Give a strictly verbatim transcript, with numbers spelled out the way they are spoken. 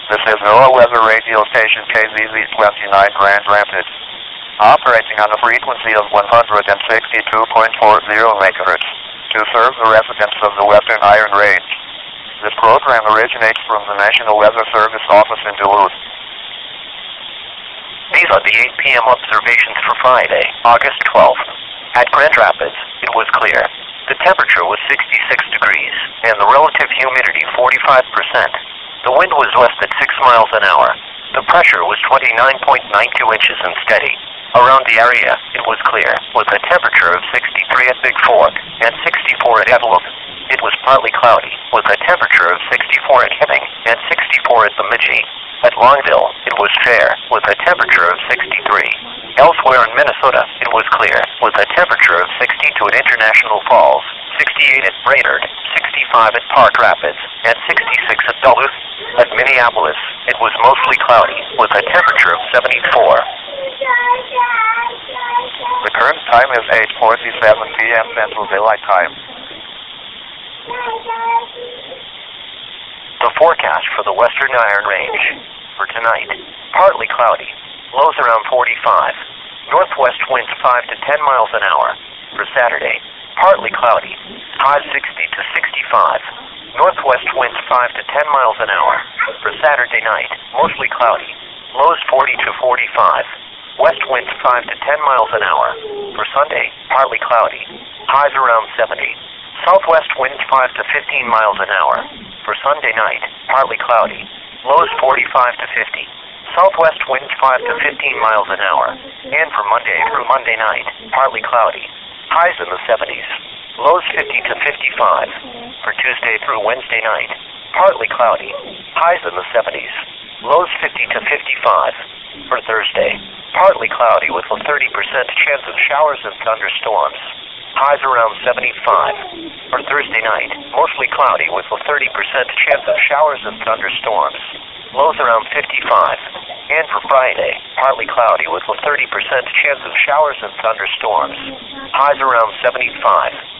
This is NOAA Weather Radio Station K Z Z twenty-nine Grand Rapids, operating on a frequency of one hundred sixty-two point four zero megahertz to serve the residents of the Western Iron Range. This program originates from the National Weather Service office in Duluth. These are the eight p m observations for Friday, August twelfth. At Grand Rapids, it was clear. The temperature was sixty-six degrees, and the relative humidity forty-five percent. The wind was west at six miles an hour. The pressure was twenty-nine point nine two inches and steady. Around the area, it was clear, with a temperature of sixty-three at Big Fork and sixty-four at Evelyn. It was partly cloudy, with a temperature of sixty-four at Hibbing and sixty-four at Bemidji. At Longville, it was fair, with a temperature of sixty-three. Elsewhere in Minnesota, it was clear, with a temperature of sixty-two at International Falls, sixty-eight at Brainerd, sixty-five at Park Rapids, and sixty-six at Duluth. At Minneapolis, it was mostly cloudy, with a temperature of seventy-four. The current time is eight forty-seven p m Central Daylight Time. The forecast for the Western Iron Range. For tonight, partly cloudy, lows around forty-five. Northwest winds five to ten miles an hour. For Saturday, partly cloudy, highs sixty to sixty-five. Northwest winds five to ten miles an hour. For Saturday night, mostly cloudy, lows forty to forty-five. West winds five to ten miles an hour. For Sunday, partly cloudy, highs around seventy. Southwest winds five to fifteen miles an hour. For Sunday night, partly cloudy, lows forty-five to fifty. Southwest winds five to fifteen miles an hour. And for Monday through Monday night, partly cloudy, highs in the seventies, lows fifty to fifty-five. For Tuesday through Wednesday night, partly cloudy, highs in the seventies, lows fifty to fifty-five. For Thursday, partly cloudy with a thirty percent chance of showers and thunderstorms, highs around seventy-five. For Thursday night, mostly cloudy with a thirty percent chance of showers and thunderstorms, lows around fifty-five. And for Friday, partly cloudy with a thirty percent chance of showers and thunderstorms, highs around seventy-five.